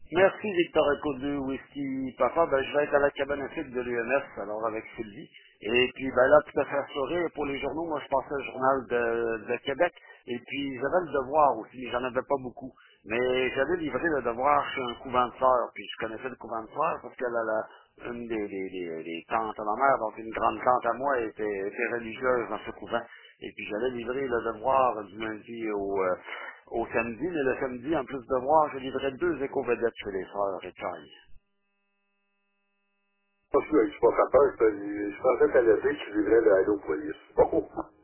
Merci Victor Echo 2 Whisky Papa. Ben, je vais être à la cabane à sucre de l'UMS, alors avec Sylvie. Et puis ben là, tout à fait assuré, pour les journaux, moi je passais au journal de Québec. Et puis j'avais le devoir aussi, mais j'en avais pas beaucoup. Mais j'avais livré le devoir chez un couvent de sœurs. Puis je connaissais le couvent de sœurs parce que une des tantes à ma mère, donc une grande tante à moi, était religieuse dans ce couvent. Et puis j'allais livrer le devoir du lundi au samedi, mais le samedi, en plus de voir, je livrais deux éco-vedettes chez les sœurs Écailles. Parce que je suis pas capable, je pensais qu'à l'été, tu vivrais de Hello Police. Oh,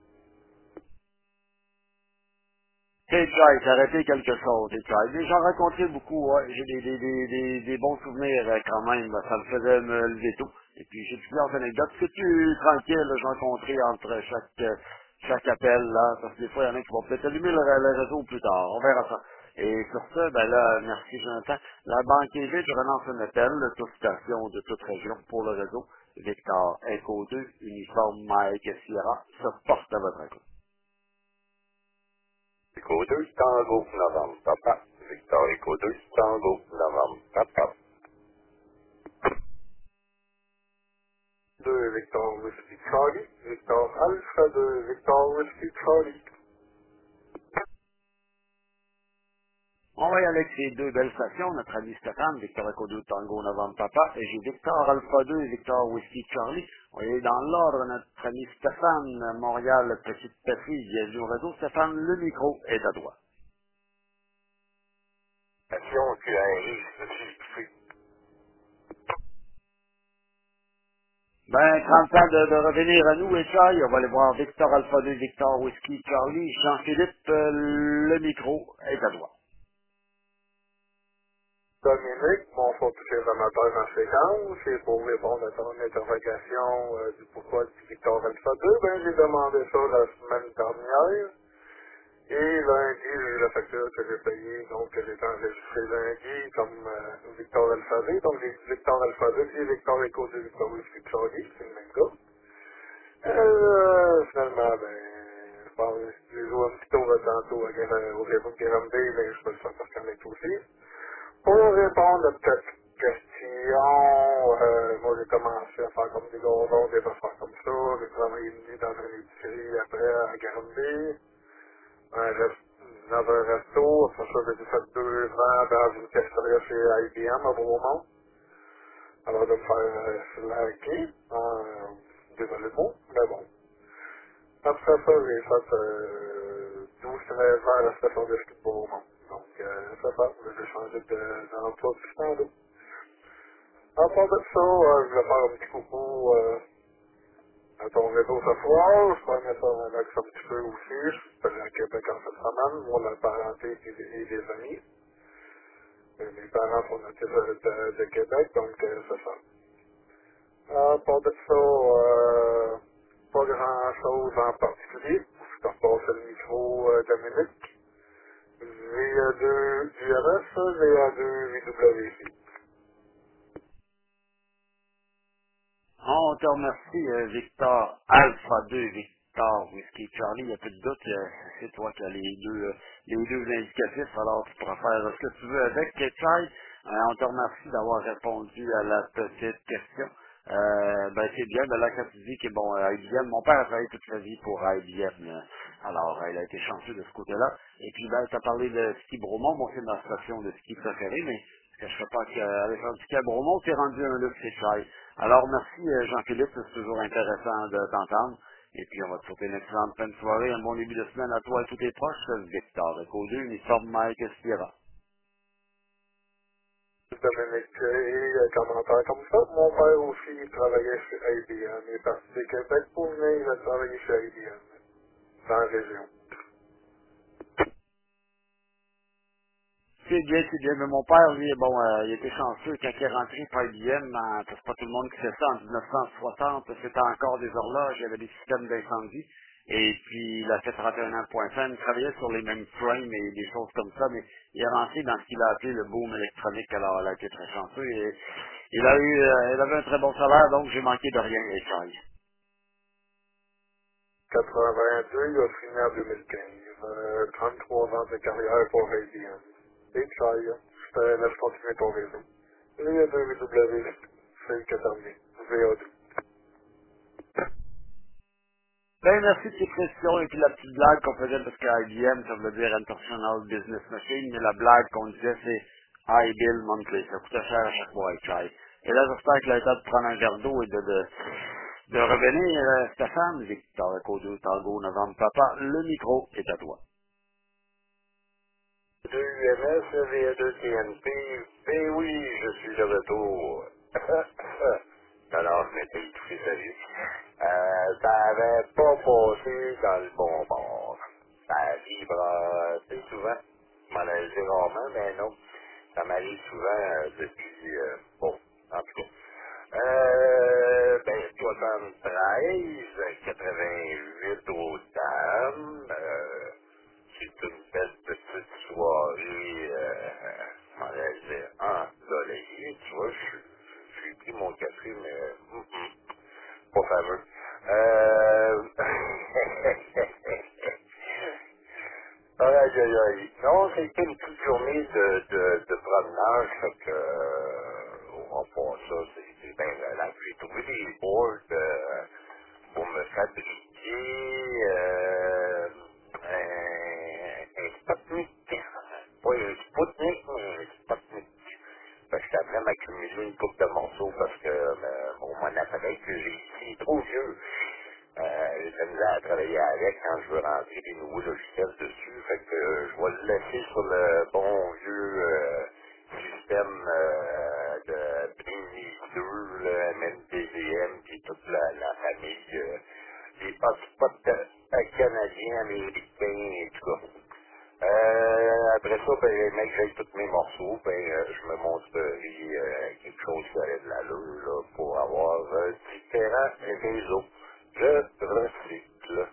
Écailles, ça aurait été quelque chose, Écailles. Mais j'en racontais beaucoup, ouais. J'ai des bons souvenirs quand même, ça me faisait me lever tôt. Et puis j'ai plusieurs anecdotes. C'est plus tranquille, là, je rencontrais entre chaque appel, là, parce que des fois, il y en a qui vont peut-être allumer le réseau plus tard. On verra ça. Et sur ce, ben là, merci Jonathan. La banque est vide, je relance un appel, toute station de toute région pour le réseau. Victor Echo 2, uniforme Mike Sierra, se porte à votre écoute. Echo 2, Tango, Novembre, Papa. Victor Echo 2, Tango, Novembre, Papa. 2, Victor Whiskey Charlie. Victor Alpha 2, Victor Whiskey Charlie. On va y aller avec ces deux belles stations, notre ami Stéphane, Victor Echo 2 Tango Novembre Papa, et j'ai Victor Alpha 2 et Victor Whiskey Charlie. On va y aller dans l'ordre, notre ami Stéphane, Montréal, Petite Patrie, bienvenue au réseau. Stéphane, le micro est à droite. Station QRI, je suis écouté. Ben, quand le temps de revenir à nous, et ça, on va aller voir Victor Alpha 2, Victor Whiskey Charlie, Jean-Philippe, le micro est à droite. Dominique, bon, faut tous les amateurs en séquence, et pour répondre à ton interrogation du pourquoi du Victor Alpha 2, ben, j'ai demandé ça la semaine dernière. Et lundi, j'ai eu la facture que j'ai payée, donc que j'ai enregistré lundi comme Victor Alphabet. Donc j'ai Victor Alphabet et Victor Echo de Victor Whiskey Charlie, c'est le même gars. Finalement, ben, je pense que j'ai joué un petit tour tantôt au réseau de Granby, mais je peux le faire par Connect aussi. Pour répondre à ta question, moi j'ai commencé à faire comme des gordons, des affaires comme ça. J'ai travaillé une nuit dans une épicerie après à Granby. Dans un resto, après ça, j'ai fait 2 ans dans une cafétéria chez IBM à Beaumont, avant de me faire slacker. Désolé le mot, mais bon. Après ça, j'ai fait 12-13 ans à la station de ski de Beaumont. Donc, c'est ça, j'ai changé d'emploi tout ce temps-là. À part de ça, je vais faire un petit coucou à ton réseau ce soir. Je connais ça un axe un petit peu aussi. Je suis à Québec en cette semaine. Moi, la parenté et des amis. Mes parents sont natifs de Québec, donc c'est ça. À part de ça, pas grand chose en particulier. Je te repasse le micro Dominique. VA2 URS, VA2 VWC. On te remercie, Victor Alpha 2, Victor Whiskey Charlie. Il n'y a plus de doute que c'est toi qui as les deux indicatifs, alors tu pourras faire ce que tu veux avec. Ketchai, on te remercie d'avoir répondu à la petite question. Ben c'est bien, ben là quand tu dis que bon, IBM, mon père a travaillé toute sa vie pour IBM, alors il a été chanceux de ce côté-là. Et puis ben, tu as parlé de ski Bromont, bon c'est ma station de ski préférée, mais je ne cacherai pas qu'aller faire du ski à Bromont, c'est rendu un luxe Ketchai. Alors, merci Jean-Philippe, c'est toujours intéressant de t'entendre. Et puis, on va te souhaiter une excellente fin de soirée, un bon début de semaine à toi et tous tes proches. Victor, Echo 2, uniforme Mike Sierra. Dominique, et commentaire comme ça. Mon père aussi, il travaillait chez IBM. Il est parti de Québec pour venir, il a travaillé chez IBM, dans la région. C'est bien, mais mon père, lui, bon, il était chanceux quand il est rentré par IBM, c'est pas tout le monde qui sait ça, en 1960, c'était encore des horloges, il y avait des systèmes d'incendie, et puis il a fait 31 ans point fin, il travaillait sur les mêmes frames et des choses comme ça, mais il est rentré dans ce qu'il a appelé le boom électronique, alors il a été très chanceux, et il avait un très bon salaire, donc j'ai manqué de rien, et ça. 82, il a fini en 2015. 33 ans de carrière pour IBM. Et Chai. je continue ton réseau. VA2W, c'est que terminé. VA2. Ben, merci de tes questions et puis la petite blague qu'on faisait parce que IBM, ça veut dire International Business Machine, mais la blague qu'on disait, c'est iBill Monthly. Ça coûtait cher à chaque mois avec Chai. Et là, j'espère que l'état de prendre un verre d'eau et de revenir, Stéphane, Victor, Codo, Tango, Novembre, Papa, le micro est à toi. 2 UMS, VA2 TNP, ben oui, je suis de retour. Alors, je m'étais étouffé, salut. Ça avait pas passé dans le bon bord. Ça vibre assez souvent. Je m'en allais dire rarement, mais non. Ça m'arrive souvent depuis, bon, en tout cas. Ben, 73, 88 au terme, c'est une belle petite soirée, on va dire, ensoleillée, tu vois, j'ai pris mon café, mais pas fameux. Aïe, aïe, aïe. Non, c'était une petite journée de promenage, fait que, on va pas ça, c'est bien relax. J'ai trouvé des boards pour me fabriquer un Sputnik. Pas un Sputnik, mais un Sputnik. Fait que j'étais après m'accumuler une coupe de morceaux parce que mon appareil que j'ai ici est trop vieux. J'ai de la misère à travailler avec quand je veux rentrer des nouveaux logiciels dessus. Fait que je vais le laisser sur le bon vieux système de Bring 2, le MMDVM, puis toute la famille, les hotspots canadiens, américains et tout ça. Après ça, ben, mec, j'ai tous mes morceaux, ben, je me montrerai quelque chose qui aurait de l'allure, là, pour avoir différents réseaux. Je recycle.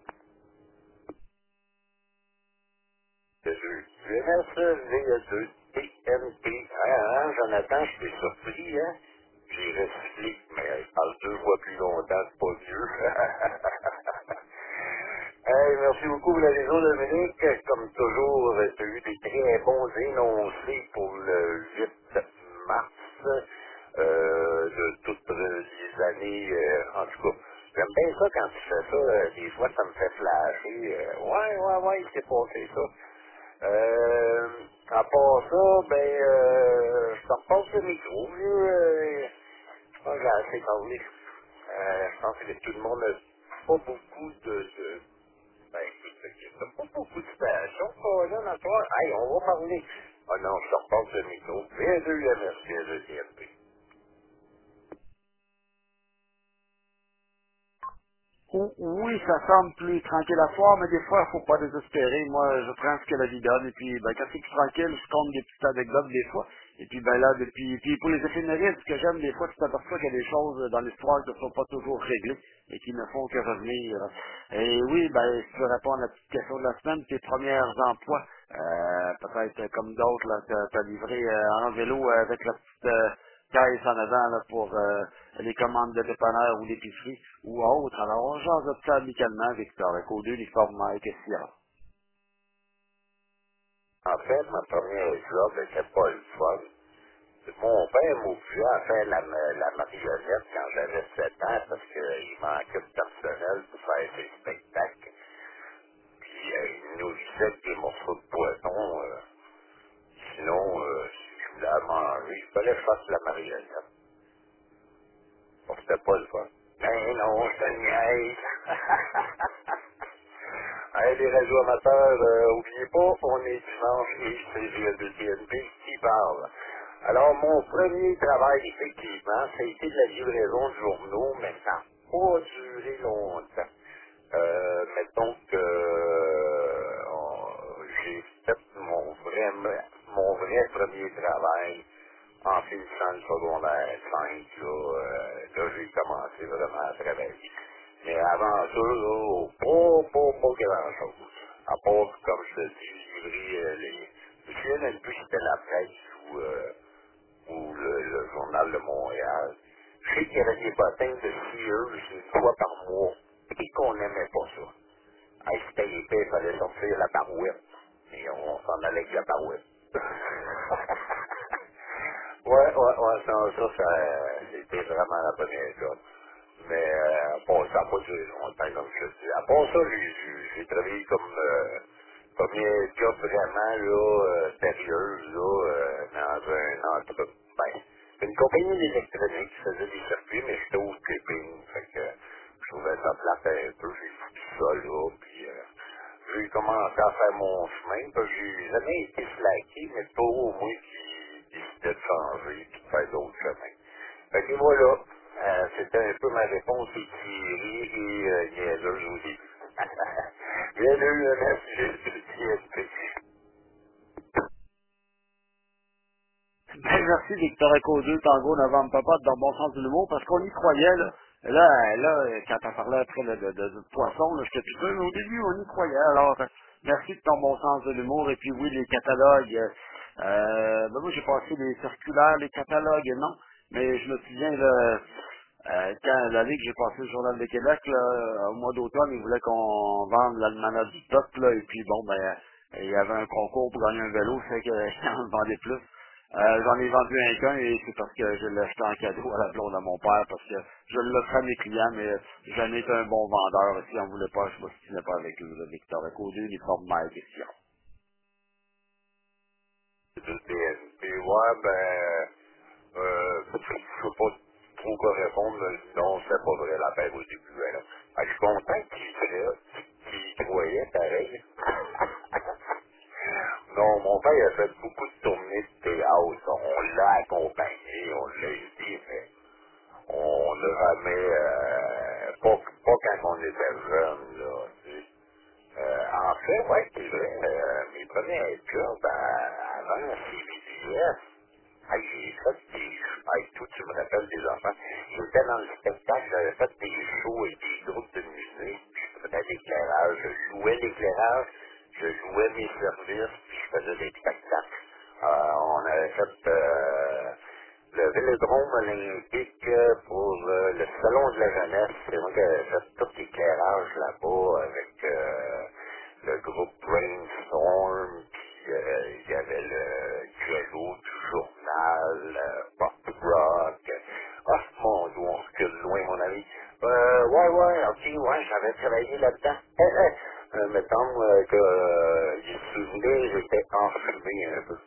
UMS, VS2, TNP. Hein, Jonathan, je suis surpris, hein? J'ai recyclé, mais je parle 2 fois plus longtemps, c'est pas vieux. Hey, merci beaucoup pour la réseau, Dominique. Comme toujours, tu as eu des très bons énoncés pour le 8 mars de toutes les années. En tout cas, j'aime bien ça quand tu fais ça. Des fois, ça me fait flasher. Ouais, il s'est passé ça. À part ça, ben, je te repasse le micro. Je pense que j'ai assez parlé. Je pense que tout le monde n'a pas beaucoup de ben, écoute, il n'y a pas beaucoup de stations, là, dans toi. Hey, on va parler. Ah non, je te repasse le micro. V2MS, V2 TNP. Oui, ça semble plus tranquille à soir, mais des fois, il faut pas désespérer. Moi, je prends ce que la vie donne, et puis, ben, quand c'est plus tranquille, je compte des petites anecdotes des fois. Et puis, ben là, depuis, puis pour les éphémérides, ce que j'aime des fois, tu t'aperçois qu'il y a des choses dans l'histoire qui ne sont pas toujours réglées et qui ne font que revenir. Et oui, ben, si tu veux répondre à la petite question de la semaine, tes premiers emplois, peut-être comme d'autres, là, t'as livré en vélo avec la petite caisse en avant là, pour les commandes de dépanneur ou d'épicerie ou autre. Alors, on change de ça amicalement, Victor, avec au deux l'histoire de Mike et Sierra. En fait, ma première job n'était pas le fun. Mon père m'obligeait à faire la marionnette quand j'avais 7 ans parce qu'il manquait de personnel pour faire ses spectacles. Puis il nourrissait avec des morceaux de poisson. Sinon, si je voulais manger, il fallait que je fasse la marionnette. Bon, c'était pas le fun. Ben non, je te niaise. Hey, les radios amateurs, oubliez pas, on est dimanche et c'est le TNP qui parle. Alors, mon premier travail, effectivement, ça a été de la livraison de journaux, mais ça n'a pas duré longtemps. Mettons que j'ai fait mon vrai premier travail en finissant le secondaire 5, là j'ai commencé vraiment à travailler. Mais avant ça, là, pas grand-chose. À part, comme je te dis, livrer je me souviens même plus si c'était la presse ou le journal de Montréal. Je sais qu'il y avait des bottins de Sears une fois par mois et qu'on n'aimait pas ça. Hey, c'était épais, il fallait sortir la barouette. Et on s'en allait avec la barouette. Non, ça, c'était vraiment la première job. Mais, bon, ça n'a pas duré longtemps, comme je te dis. À part ça, j'ai travaillé comme, premier job vraiment, là, sérieux, là, dans un entreprise. Ben, une compagnie d'électronique qui faisait des circuits, mais j'étais au stripping. Fait que, je trouvais ça plate un peu, j'ai foutu ça, là, puis, j'ai commencé à faire mon chemin, parce que j'ai jamais été slacké, mais pas au moins qui décidait de changer et de faire d'autres chemins. Fait que voilà, c'était un peu ma réponse étirée et niaiseuse au début. Bien eu, merci, j'ai Ben, merci Victor Echo 2, Tango, Novembre Papa, dans le bon sens de l'humour, parce qu'on y croyait, là. Là, quand t'as parlé après là, de poisson, là, j'étais tout seul, mais au début, on y croyait. Alors, merci de ton bon sens de l'humour. Et puis oui, les catalogues, ben moi j'ai passé les circulaires, les catalogues, non. Mais je me souviens, là, quand l'année que j'ai passé le Journal de Québec, là, au mois d'automne, ils voulaient qu'on vende l'almanach du peuple, là, et puis bon, ben, il y avait un concours pour gagner un vélo, c'est que j'en vendais plus. J'en ai vendu un qu'un et c'est parce que je l'ai acheté en cadeau à la blonde de mon père parce que je l'offrais à mes clients, mais j'en étais un bon vendeur. Si on voulait pas, je m'ostinais pas avec eux, là, Victor. Eco 2, uniforme Mike et Sion. du BNP. Ouais, ben, je peux pas trop correspondre, mais non, c'est pas vrai l'affaire au début. Hein, là. Je suis content qu'il croyait pareil. Non, mon père a fait beaucoup de tournées de théâtre. On l'a accompagné, on l'a aidé, mais on n'a jamais, pas quand on était jeune, là, tu sais. En fait, ouais, c'est vrai, mes premiers jobs avant CBDS, j'ai fait des tout, tu me rappelles des enfants. J'étais dans le spectacle, j'avais fait des shows et des groupes de musique, puis je faisais l'éclairage, je jouais l'éclairage, je jouais mes services, puis je faisais des spectacles. On avait fait le Vélodrome olympique pour le Salon de la jeunesse. C'est moi qui avais fait tout l'éclairage là-bas avec le groupe Brainstorm, puis il y avait le Jello du journal, Pop Rock. Ah, mon Dieu, on recule loin, mon ami. Ouais, ok, ouais, j'avais travaillé là-dedans. Mettons que les souvenirs étaient enfumés un peu.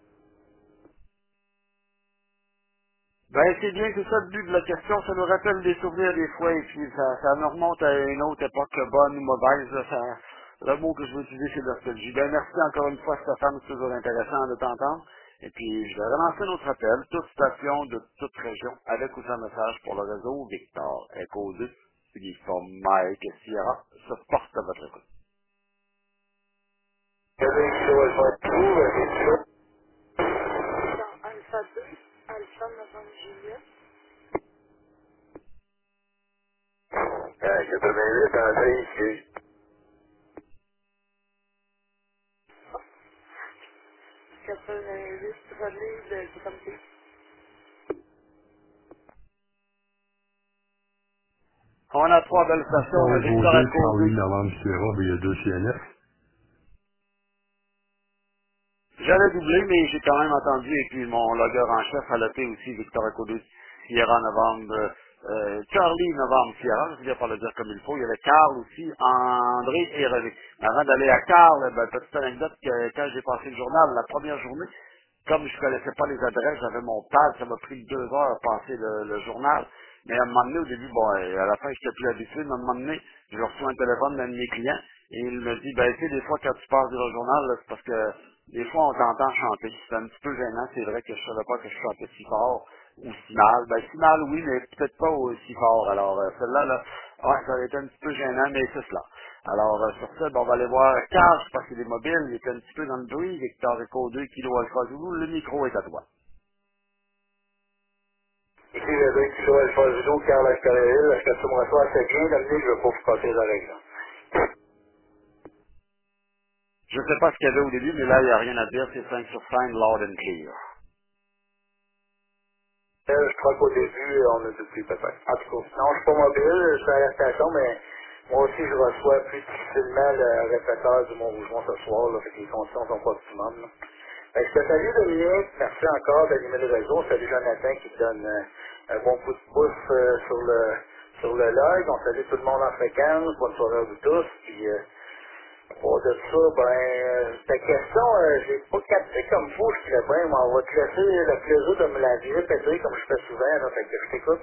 Ben, c'est bien, c'est ça le but de la question. Ça nous rappelle des souvenirs des fois et puis ça nous remonte à une autre époque bonne ou mauvaise. Là, le mot que je veux utiliser, c'est nostalgie. Ben, merci encore une fois, Stéphane. C'est toujours intéressant de t'entendre. Et puis, je vais relancer notre appel. Toute station de toute région, avec ou sans message pour le réseau Victor Echo 2, uniforme Mike et Sierra, se porte à votre écoute. Dans Alpha 2, Alpha Novembre Juliette. 88 André ici. 88 relais de Granby. On a trois belles stations, Pour Victor José, Echo 2. Charlie, Novembre, Sierra, ben, il y a deux CNF. J'avais doublé, mais j'ai quand même entendu, et puis mon logueur en chef a noté aussi Victor Eco2, Sierra Novembre, Charlie Novembre Sierra, je veux dire pas le dire comme il faut. Il y avait Carl aussi, André et René. Avant d'aller à Carl, ben, petite anecdote, que quand j'ai passé le journal, la première journée, comme je connaissais pas les adresses, j'avais mon pad, ça m'a pris 2 heures à passer le journal. Mais à un moment donné, au début, bon, à la fin, j'étais plus habitué, mais à un moment donné, je reçois un téléphone d'un de mes clients, et il me dit, ben, tu sais, des fois, quand tu passes le journal, là, c'est parce que, des fois, on t'entend chanter. C'est un petit peu gênant, c'est vrai que je savais pas que je chantais si fort, ou si mal. Ben, si mal, oui, mais peut-être pas aussi fort. Alors, celle-là, là, ouais, ça a été un petit peu gênant, mais c'est cela. Alors, sur ça, ben, on va aller voir Carl, je pense qu'il est mobile, il est un petit peu dans le bruit, Victor Echo 2 kilo Alpha Zulu, le micro est à toi. Ici, le 2 kilo Alpha Zulu, Carl Ascareville, je te souhaite assez bien, d'avenir, je vais pas vous passer la règle. Je sais pas ce qu'il y avait au début, mais là, il n'y a rien à dire, c'est 5 sur 5, loud and clear. Je crois qu'au début, on a doublé peut-être. En tout cas, non, je suis pas mobile, je suis à la station, mais moi aussi, je reçois plus difficilement le répéteur du Mont-Rougemont ce soir, là, fait que les conditions sont pas optimales. Là. Je te salue Dominique, merci encore d'animer le réseau. Salut Jonathan qui te donne un bon coup de pouce sur le log. On salue tout le monde en fréquence, bonne soirée à vous tous. Puis pour de ça, ta question, j'ai pas capté comme faut, je dirais bien, mais on va te laisser le plaisir de me la répéter comme je fais souvent, là, fait que je t'écoute.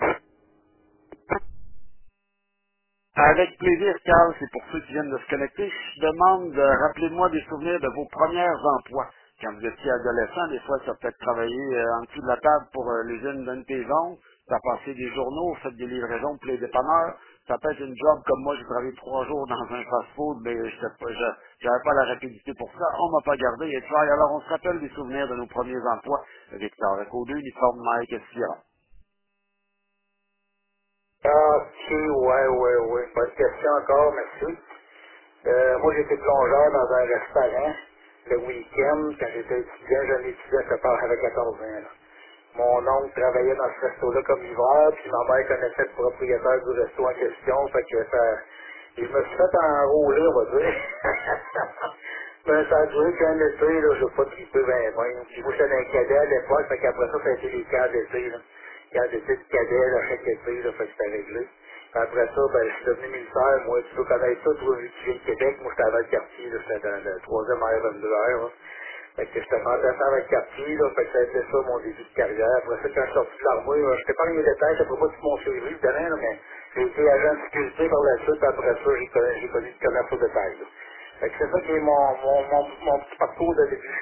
Avec plaisir, Carl, c'est pour ceux qui viennent de se connecter. Je demande de rappelez-moi des souvenirs de vos premiers emplois. Quand vous étiez adolescent, des fois, ça peut-être travaillé en dessous de la table pour l'usine d'une tes oncles, ça a passé des journaux, fait des livraisons pour les dépanneurs. Ça peut être une job comme moi, j'ai travaillé 3 jours dans un fast-food, mais j'avais pas la rapidité pour ça. On m'a pas gardé et try. Alors, on se rappelle des souvenirs de nos premiers emplois. Victor Eco 2, uniforme Mike et Sierra. Ah, ok, ouais. Bonne question encore, merci. Moi, j'étais plongeur dans un restaurant le week-end. Quand j'étais étudiant, j'en étudiais à part avec 14 ans. Là. Mon oncle travaillait dans ce resto-là comme livreur, puis ma mère connaissait le propriétaire du resto en question, fait que je me suis fait enrôler, on va dire. Mais ça a duré qu'un été, là, je n'ai pas trippé ben. Puis moi, j'étais un cadet à l'époque, fait qu'après ça a été les camps d'été, là. Camps d'été de cadet, là, chaque été, là, fait que c'était réglé. Puis après ça, je suis devenu militaire, moi, tu dois connaître ça, toi, vu que tu viens de Québec, moi, j'étais à Valcartier, là, j'étais dans le 3e R22R, là. Fait que j'étais fantassin avec Cartier, là, fait que ça a été ça mon début de carrière. Après ça, quand je suis sorti de l'armée, je t'ai pas mis les détails, ça peut pas tout mon CV, évidemment, là, mais j'ai été agent de sécurité par la suite, après ça, j'ai connu du commerce au détail, là. Fait que c'est ça qui est mon petit parcours de début.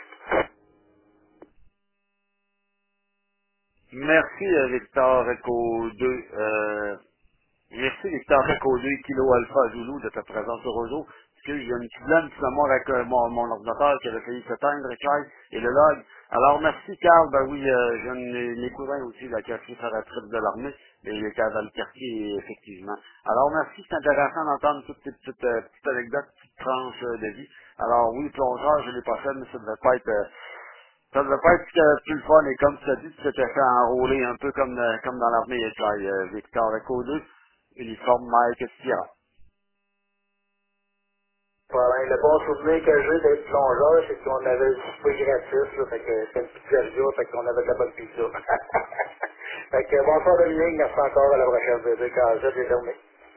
Merci, Victor Eco 2. Merci Victor Eco 2, Kilo Alpha Zulu de ta présence au réseau. Excuse, il y a une petite blâme qui mémoire avec mon ordinateur qui avait failli s'éteindre, et le log. Alors merci Carl, ben oui, j'ai un de mes cousins aussi là, qui a fait sa retraite de l'armée, et il était dans le quartier, effectivement. Alors merci, c'est intéressant d'entendre toutes ces petites anecdotes, petites tranches de vie. Alors oui, plongeur, je l'ai pas fait, mais ça devait pas être ça devait pas être plus le fun, et comme tu as dit, tu t'étais fait enrôler un peu comme dans l'armée, Victor Eco 2. Uniforme Mike Sierra. Voilà, le bon souvenir que j'ai d'être plongeur, c'est qu'on avait le souper gratis, là, fait que c'était une pizzeria, fait qu'on avait de la bonne pizza. Fait que bonsoir Dominique, merci encore à la prochaine bébé, quand j'ai déterminé.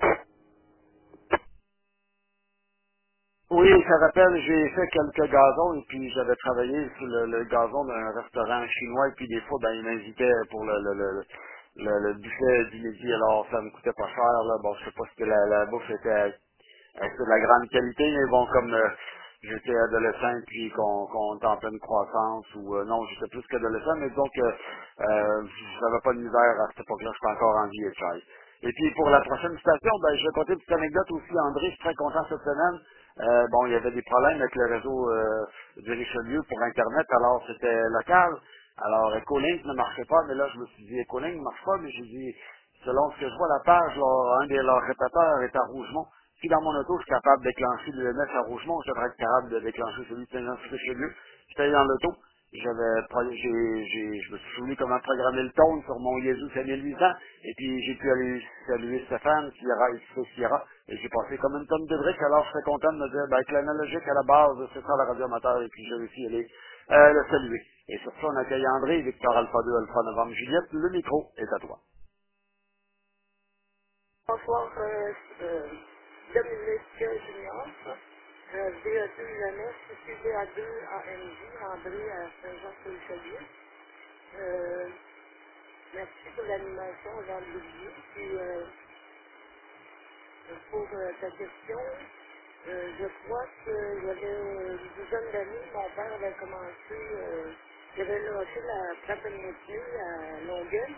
Oui, ça rappelle, j'ai fait quelques gazons et puis j'avais travaillé sur le gazon d'un restaurant chinois et puis des fois, ben, ils m'invitaient pour le buffet du midi, alors ça me coûtait pas cher, là. Bon, je sais pas si la bouffe était de la grande qualité, mais bon, comme j'étais adolescent puis qu'on était en pleine croissance ou non, j'étais plus qu'adolescent, mais donc j'avais pas de misère à cette époque-là, j'étais encore en vie et chai. Et puis pour la prochaine station, ben je vais compter une petite anecdote aussi, André, je suis très content cette semaine. Bon, il y avait des problèmes avec le réseau du Richelieu pour Internet, alors c'était local. Alors Ecolink ne marchait pas, mais là je me suis dit Ecolink ne marche pas, mais j'ai dit, selon ce que je vois la page, là, un des leurs répéteurs est à Rougemont. Si dans mon auto, je suis capable de déclencher le l'EMS à Rougemont, je devrais être capable de déclencher celui de Saint-Jean-sur-Richelieu. J'étais dans l'auto, je me suis souvenu comment programmer le tone sur mon Yezu 5800, et puis j'ai pu aller saluer Stéphane, Sierra, et j'ai passé comme une tonne de briques, alors je serais content de me dire, ben, que l'analogique à la base, c'est ça la radio amateur, et puis j'ai réussi à aller le saluer. Et sur ça, on accueille André, Victor Alpha 2, Alpha Novembre Juliette, le micro est à toi. Bonsoir, Dominique Junior, VA2 UMS, ici VA2 AMJ, André à Saint-Jean-sur-Richelieu. Merci pour l'animation vendredi. Puis pour ta question, je crois qu'il y avait une dizaine d'années, mon père avait commencé, il avait lancé la trappe à métier à Longueuil.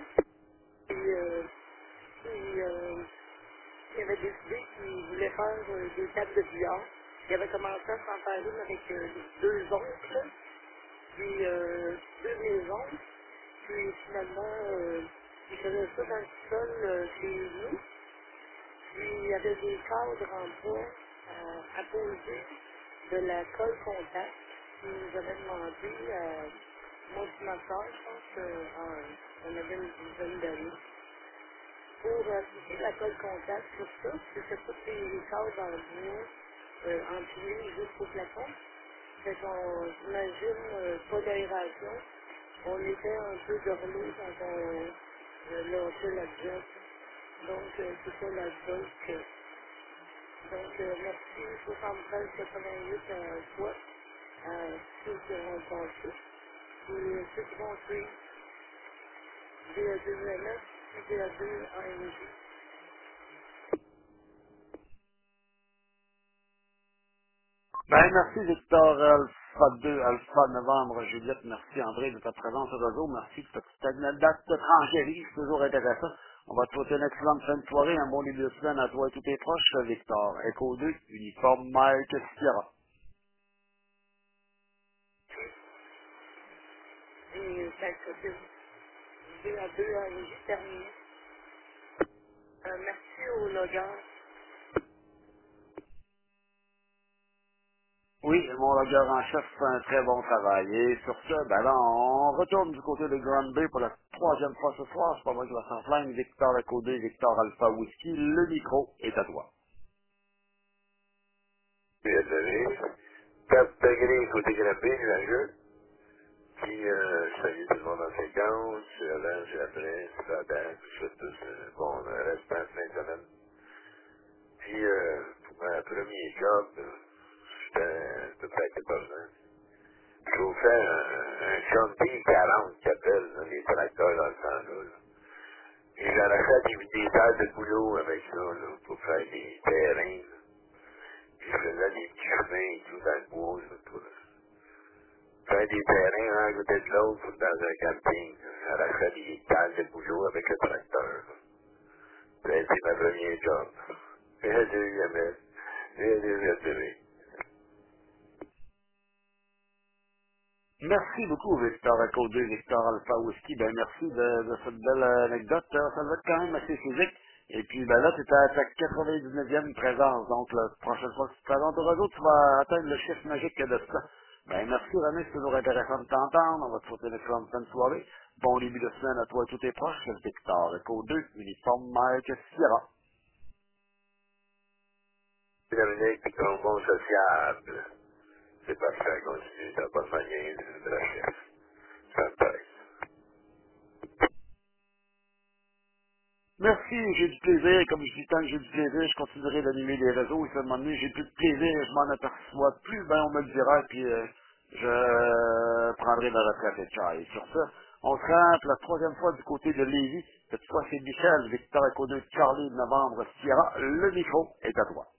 Puis, il avait décidé qu'il voulait faire des tables de billard. Il avait commencé à s'en faire une avec deux oncles, puis deux de mes oncles. Puis finalement, il faisait ça dans le sol chez nous. Puis il y avait des cadres en bois à poser de la colle contact. Puis il nous avait demandé, moi et ma soeur, je pense qu'on avait une dizaine d'années, pour appliquer la colle contact sur ça, c'était toutes les cases en bois empilées jusqu'au plafond. Fait qu'on, j'imagine, pas d'aération. On était un peu dormés quand on lâchait la job. Donc, c'est ça la job. Donc, merci 73 88 à toi, à ceux qui ont passé. Et ceux qui vont suivre DA2LS et DA2ANJ. Ben, merci Victor Alpha 2, Alpha Novembre, Juliette, merci André de ta présence au réseau, merci de ta date de tranquérie, c'est toujours intéressant. On va te souhaiter une excellente fin de soirée, un bon début de semaine à toi et tous tes proches, Victor. Echo 2, uniforme Mike Sierra. Et ça c'était DA2ANJ terminé. Merci aux loggeurs. Oui, mon logueur en chef fait un très bon travail. Et sur ce, ben là, on retourne du côté de Grand Bay pour la troisième fois ce soir. C'est pas moi qui va s'en plaindre. Victor Echo 2, Victor Alpha Whisky, le micro est à toi. Désolé. 4 degrés côté Grappé, nuageux. Puis, salut tout le monde en séquence. Je suis avant, je suis après, je suis là-dedans. Je souhaite tous bon restant de fin de semaine. Puis, pour mon premier job, j'étais tout à 14 ans. Je vous fais un Shanty 40 qui appelle là, les tracteurs dans le temps-là. Là. Et j'arrachais des terres de boulot avec ça, là, pour faire des terrains. Là. Puis je faisais des petits chemins et tout dans le bois, là, pour faire des terrains un à côté de l'autre dans un camping. J'arrachais des terres de boulot avec le tracteur. Là. Ça a été ma première job. Et la deuxième, et la deuxième. Merci beaucoup, Victor Echo 2, Victor Alpha Whisky. Ben, merci de cette belle anecdote. Ça va être quand même assez physique. Et puis, ben là, tu es à ta 99e présence. Donc, la prochaine fois que tu te présentes au réseau, tu vas atteindre le chiffre magique de ça. Ben, merci, René. C'est toujours intéressant de t'entendre. On va te souhaiter une excellente fin de soirée. Bon début de semaine à toi et tous tes proches. Victor Echo 2, uniforme Mike Sierra. Dominique, ton bon sociable. C'est parfait, continue, t'as pas de manière de la chef. Ça me passe. Merci, j'ai du plaisir. Comme je dis, tant que j'ai du plaisir, je continuerai d'animer les réseaux. Et à un moment donné, j'ai plus de plaisir, je m'en aperçois plus, ben on me le dira, puis je prendrai ma retraite et ciao. Et sur ça, on se rend pour la troisième fois du côté de Lévis. Cette fois, c'est Michel, Victor Echo 2, Charlie, Novembre, Sierra. Le micro est à toi.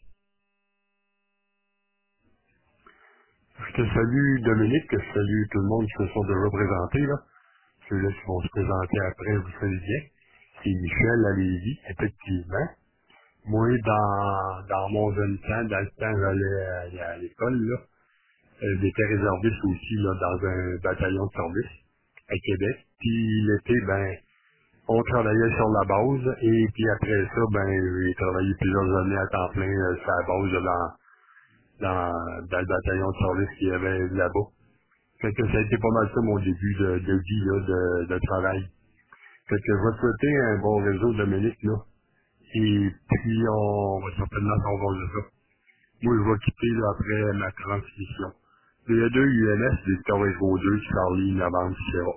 Je te salue, Dominique, je salue tout le monde qui se sont déjà présentés, là. Ceux-là qui vont se présenter après, vous savez bien. C'est Michel à Lévis, effectivement. Moi, dans mon jeune temps, dans le temps, j'allais à l'école, là. J'étais réserviste aussi, là, dans un bataillon de service à Québec. Puis l'été, ben, on travaillait sur la base. Et puis après ça, ben, j'ai travaillé plusieurs années à temps plein sur la base, là, dans le bataillon de service qu'il y avait là-bas. Fait que ça a été pas mal ça mon début de vie, là, de travail. Fait que je vais te souhaiter un bon réseau, Dominique, là. Et puis, on va certainement s'en voir de ça. Moi, je vais quitter, là, après ma transmission. Il y a deux UMS, Victor Echo 2, Charlie, Novembre, Sierra.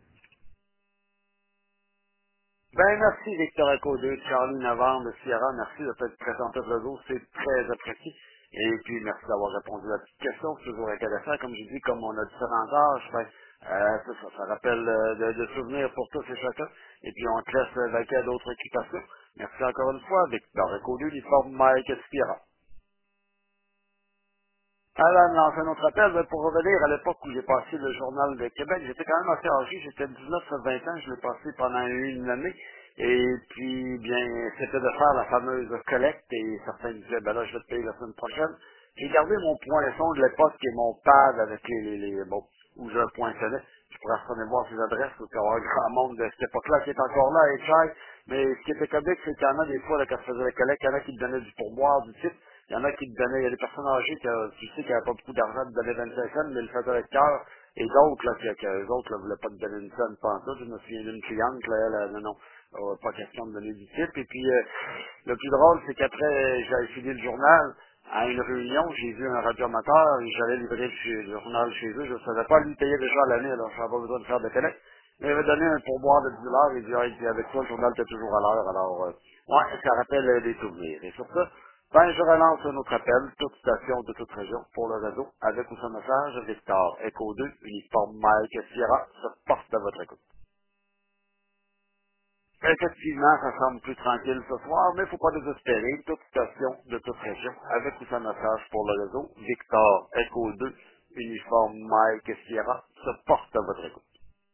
Ben, merci Victor Echo 2, Charlie Novembre, Sierra, merci de t'être présenté au réseau, c'est très apprécié. Et puis, merci d'avoir répondu à la petite question, c'est toujours intéressant. Comme je dis, comme on a différents âges, ben, ça rappelle de souvenirs pour tous et chacun. Et puis, on te laisse vaquer à d'autres occupations. Merci encore une fois, Victor Echo 2, uniforme Mike Sierra. Alors, non, c'est un autre appel. Ben, pour revenir à l'époque où j'ai passé le Journal de Québec, j'étais quand même assez âgé, j'étais 19 à 20 ans, je l'ai passé pendant une année. Et puis, bien, c'était de faire la fameuse collecte, et certains disaient, ben là, je vais te payer la semaine prochaine. J'ai gardé mon poinçon de l'époque et mon pad avec bon, où je poinçonnais. Je pourrais retourner voir ses adresses, parce qu'il y avoir un grand monde de cette époque-là qui est encore là, et Chai. Mais ce qui était comique, c'est qu'il y en a des fois, là, quand je faisais la collecte, il y en a qui me donnaient du pourboire, du titre. Il y en a qui te donnaient, il y a des personnes âgées tu sais, qui n'avaient pas beaucoup d'argent de donner 25 cents, mais le faisaient avec cœur. Et d'autres, là, eux autres, là, voulaient pas te donner une scène, pas en tout. Je me souviens d'une cliente, là, non, pas question de donner du type. Et puis, le plus drôle, c'est qu'après, j'avais fini le journal, à une réunion, j'ai vu un radioamateur, et j'allais livrer le journal chez eux, je ne savais pas, lui payer déjà à l'année, alors je n'avais pas besoin de faire de télé. Mais il avait donné un pourboire de 10 $, il dit, ah, il dit, avec toi, le journal était toujours à l'heure, alors, ouais, ça rappelle des souvenirs. Et sur ça, ben, je relance un autre appel, toute station de toute région, pour le réseau, avec ou sans message, Victor, Echo 2, uniforme Mike Sierra, se porte à votre écoute. Effectivement, ça semble plus tranquille ce soir, mais il ne faut pas désespérer. Toute station de toute région, avec ou sans message pour le réseau, Victor Echo 2, uniforme Mike Sierra, se porte à votre écoute.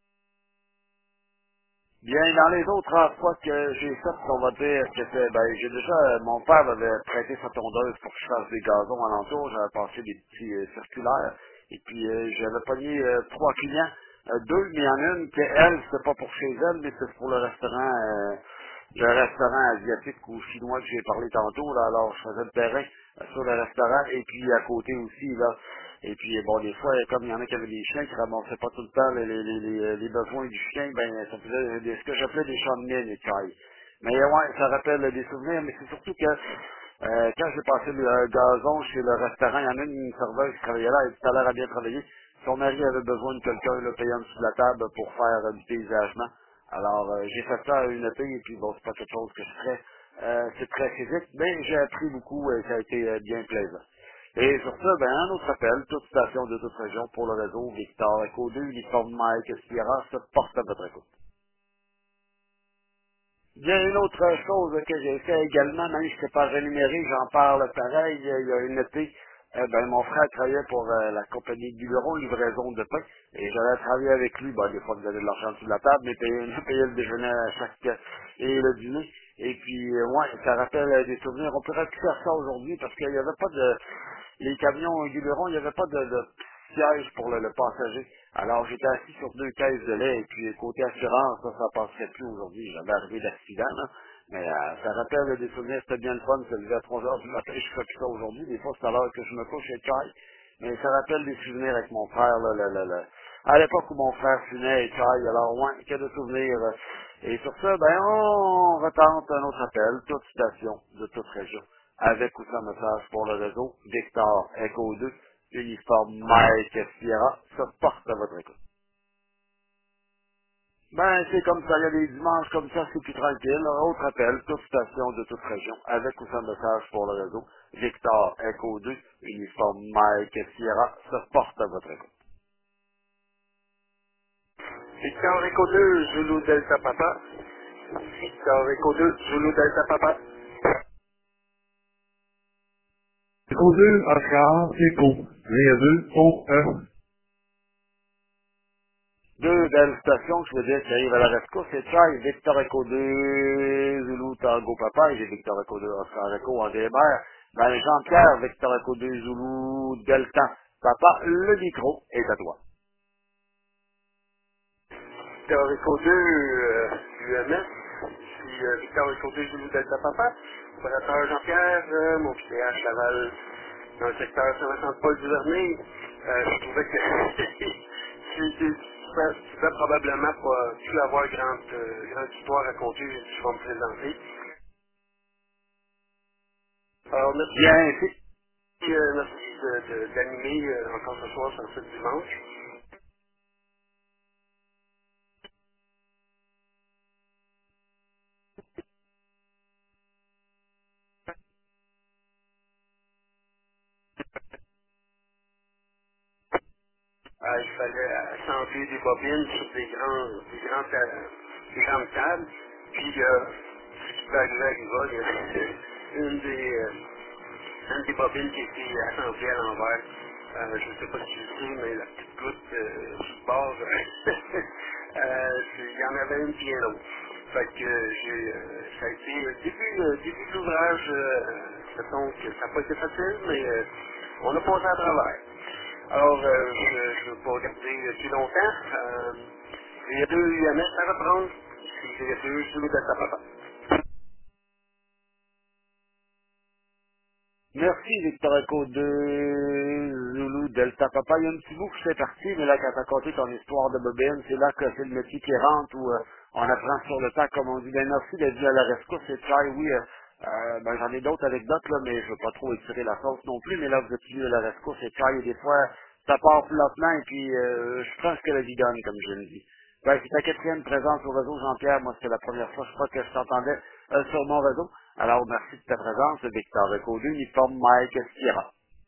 Bien, dans les autres emplois que j'ai fait, on va dire que c'est, ben, j'ai déjà, mon père m'avait prêté sa tondeuse pour que je fasse des gazons alentour, j'avais passé des petits circulaires, et puis j'avais pogné 3 clients, deux, mais il y en a une qui, elle, c'était pas pour chez elle, mais c'est pour le restaurant asiatique ou chinois que j'ai parlé tantôt, là, alors je faisais le terrain sur le restaurant, et puis à côté aussi, là, et puis, bon, des fois, comme il y en a qui avaient des chiens qui ramassaient pas tout le temps les besoins du chien, ben, ça faisait ce que j'appelais des chambres des cailles. Mais ouais, ça rappelle des souvenirs, mais c'est surtout que quand j'ai passé le gazon chez le restaurant, il y en a une serveuse qui travaillait là, elle tout à l'heure à bien travailler. Son mari avait besoin de quelqu'un, le payant en dessous de la table pour faire du paysagement. Alors, j'ai fait ça à une épée, et puis bon, c'est pas quelque chose que je ferais. C'est très physique, mais j'ai appris beaucoup et ça a été bien plaisant. Et sur ça, ben, un autre appel, toute station de toute région pour le réseau Victor Echo 2, uniforme Mike Sierra, se porte à votre écoute. Bien, une autre chose que j'ai fait également, même si je ne pas rémunéré, j'en parle pareil, il y a une été, ben, mon frère travaillait pour la compagnie du bureau, livraison de pain, et j'allais travailler avec lui, ben, des fois, il donnait de l'argent sur la table, mais payait le déjeuner à chaque, et le dîner, et puis, ouais, ça rappelle des souvenirs, on pourrait plus faire ça aujourd'hui, parce qu'il n'y avait pas de, les camions du bureau, il n'y avait pas de siège pour le passager. Alors j'étais assis sur 2 caisses de lait et puis côté assurance, ça passerait plus aujourd'hui. J'avais arrivé d'accident, là. Mais ça rappelle des souvenirs, c'était bien le fun, ça lever à 3 heures du matin, je fais plus ça aujourd'hui. Des fois c'est à l'heure que je me couche et caille. Mais ça rappelle des souvenirs avec mon frère, à l'époque où mon frère fumait et caille, alors ouais, que de souvenirs. Et sur ça, ben on retente un autre appel, toute station de toute région, avec ou sans message pour le réseau, Victor Echo 2, uniforme Mike Sierra, se porte à votre écoute. Ben, c'est comme ça, il y a des dimanches comme ça, c'est plus tranquille. Autre appel, toute station de toute région, avec ou sans message pour le réseau, Victor Echo 2, uniforme Mike Sierra, se porte à votre écoute. Victor Echo 2, Zulu Delta Papa. Victor Echo 2, Zulu Delta Papa. Echo 2, Oscar, Echo. 2, O, E. Deux belles stations, je veux dire, qui arrivent à la rescousse, c'est Chai, Victor Echo 2, Zulu Tango Papa, et j'ai Victor Echo 2, Oscar Echo en DMR. Ben, Jean-Pierre, Victor Echo 2, Zulu Delta Papa, le micro est à toi. Victor Echo 2, UMS. Je suis Victor Echo 2, Zulu Delta Papa. Opérateur Jean-Pierre, mon PTH Laval, dans le secteur Saint-Vincent-de-Paul du Vernet. Je trouvais que tu vas probablement pas plus avoir grande histoire à raconter, je vais me présenter. Alors, Bien, merci d'animer encore ce soir sur ce dimanche. Il fallait assembler des bobines sur des grandes tables. Puis, ce qui peut arriver arriva, il y a une des bobines qui était assemblée à l'envers. Je ne sais pas si tu le sais, mais la petite goutte sur le bord, il y en avait une puis une autre. Fait que ça a été le début de l'ouvrage, mettons que ça n'a pas été facile, mais on a passé à travers. Alors, je ne veux pas garder plus longtemps. Il y a deux UMS à reprendre. Il y a deux Zulu Delta Papa. merci Victor Echo 2, Zulu Delta Papa. Il y a un petit bout que je fais partie, mais là, quand t'as conté ton histoire de bobine, c'est là que c'est le métier qui rentre, où on apprend sur le tas, comme on dit. Ben, merci d'être venu à la rescousse, c'est Chai, oui. Ben, j'en ai d'autres anecdotes, là, mais je veux pas trop étirer la sauce non plus, mais là, vous êtes venu à la rescousse et ça, et des fois, ça part plus lentement, et puis, je prends ce que la vie donne, comme je le dis. Ben, c'est ta quatrième présence au réseau, Jean-Pierre. Moi, c'était la première fois, je crois, que je t'entendais sur mon réseau. Alors, merci de ta présence, Victor Eco 2, uniforme Mike Sierra.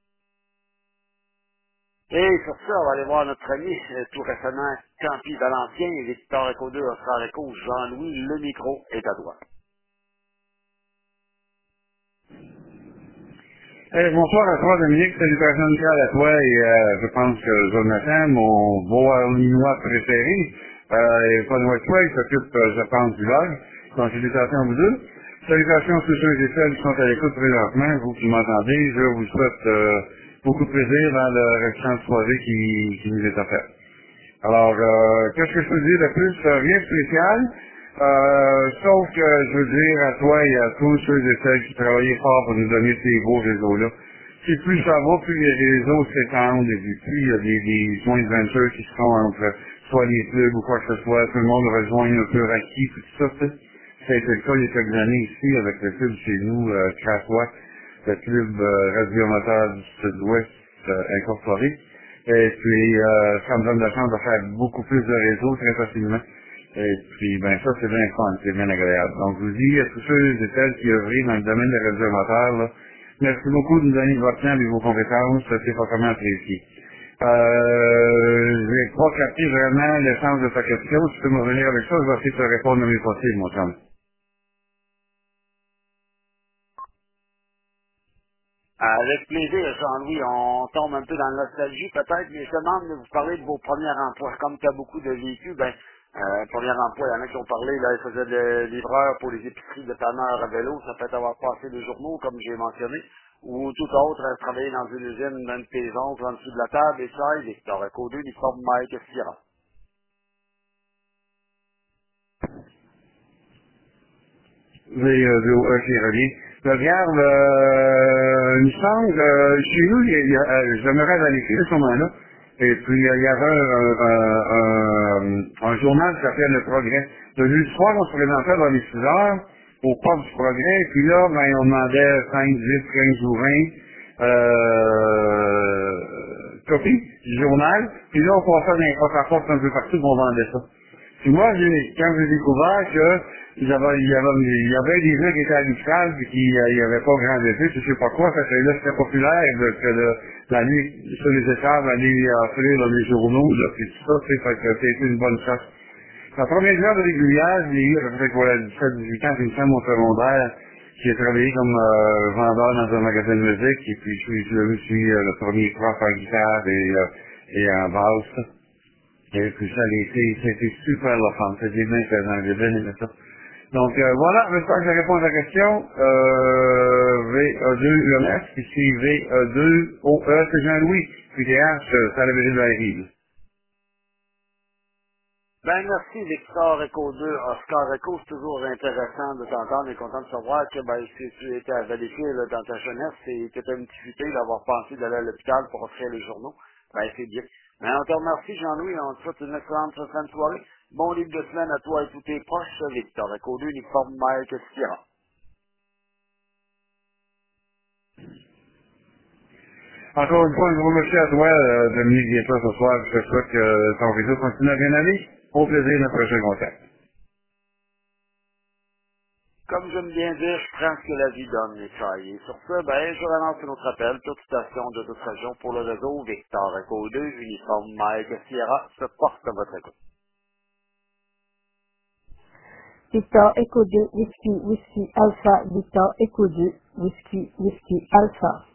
Et sur ça, on va aller voir notre ami, tout récemment, Campi Valencien, Victor Eco 2, Oscar Eco, Jean-Louis, le micro est à toi. Bonsoir à toi, Dominique. Salutations Michel à toi et je pense que Jonathan, mon Beauharnois préféré, et pas loin de toi, il s'occupe, je pense, du vlog. Donc, salutations à vous deux. Salutations à tous ceux et celles qui sont à l'écoute présentement, vous qui m'entendez. Je vous souhaite beaucoup de plaisir dans le restant de soirée qui nous est offert. Alors, qu'est-ce que je peux dire de plus? Rien de spécial. Sauf que je veux dire à toi et à tous ceux et celles qui travaillaient fort pour nous donner ces beaux réseaux-là. Si plus ça va, plus les réseaux s'étendent et plus il y a des joint ventures qui se font entre soit les clubs ou quoi que ce soit, tout le monde rejoint un peu acquis, tout ça, tu sais. Ça a été le cas il y a quelques années ici avec le club chez nous, Crassois, le club radiomoteur du Sud-Ouest incorporé. Et puis, ça me donne la chance de faire beaucoup plus de réseaux très facilement. Et puis, ben ça, c'est bien fun, c'est bien agréable. Donc, je vous dis à tous ceux et celles qui œuvrent dans le domaine des radioamateurs, là, merci beaucoup de nous donner votre temps et vos compétences, c'est fortement apprécié. Je n'ai pas capté vraiment l'essence de ta question. Si tu peux me revenir avec ça, je vais essayer de te répondre le mieux possible, mon chum. Avec plaisir, Jean-Louis, on tombe un peu dans la nostalgie peut-être, mais je demande de vous parler de vos premiers emplois. Comme tu as beaucoup de véhicules, ben, premier emploi, il y en a qui ont parlé, là, ils faisaient des livreurs pour les épiceries de tanneurs à vélo, ça peut avoir passé des journaux, comme j'ai mentionné, ou tout autre, travailler dans une usine, dans une maison, en dessous de la table, et ça, Victor Eco 2, uniforme Mike Sierra. Ok, reviens. Regarde, il me semble, chez nous, je demeurais à l'écrit à ce moment-là, et puis il y avait un journal qui s'appelait Le Progrès. Le jeudi soir, on se présentait dans les 6 heures, au port du Progrès, et puis là, ben, on demandait 5, 10, 15 ou 20 copies du journal, puis là, on passait dans les porte-à-porte un peu partout, on vendait ça. Puis moi, quand j'ai découvert que il y avait des gens qui étaient à l'hôpital et qui n'y avait pas grand effet, je sais pas quoi, ça fait là c'était populaire d'aller sur les étables, d'aller offrir dans les journaux, là, puis tout ça, fait que c'était une bonne chose. La première heure de régulière, j'ai eu à peu près voilà, 17-18 ans, une femme au secondaire qui a travaillé comme vendeur dans un magasin de musique, et puis je suis le premier prof en guitare et en basse. Et puis ça a été super le fun, c'était bien présent, j'ai bien aimé ça. Donc voilà, j'espère que je réponds à la question. VE2 UMS, ici VE2 OE, c'est Jean-Louis, puis TH, ça la de la rive. Ben, merci, Victor Eco 2. Oscar Eco, c'est toujours intéressant de t'entendre et content de savoir que, ben, si tu étais à vérifier, là, dans ta jeunesse et que tu as une difficulté d'avoir pensé d'aller à l'hôpital pour offrir les journaux, ben, c'est bien. Ben, on te remercie, Jean-Louis. On te souhaite une excellente fin de soirée. Bon livre de semaine à toi et tous tes proches, Victor Eco 2, uniforme Mike Sierra. Encore une fois, un gros merci à toi, Dominique Guetta, ce soir. Je te souhaite que ton réseau continue à bien aller. Au plaisir de notre prochain contact. Comme j'aime bien dire, je prends ce que la vie donne, les failles. Et sur ce, ben, je relance notre appel, toute station de toute région pour le réseau Victor Eco 2, uniforme Mike Sierra, se porte à votre écoute. Victor Echo 2, Whiskey Alpha, Victor Echo 2, Whiskey Alpha.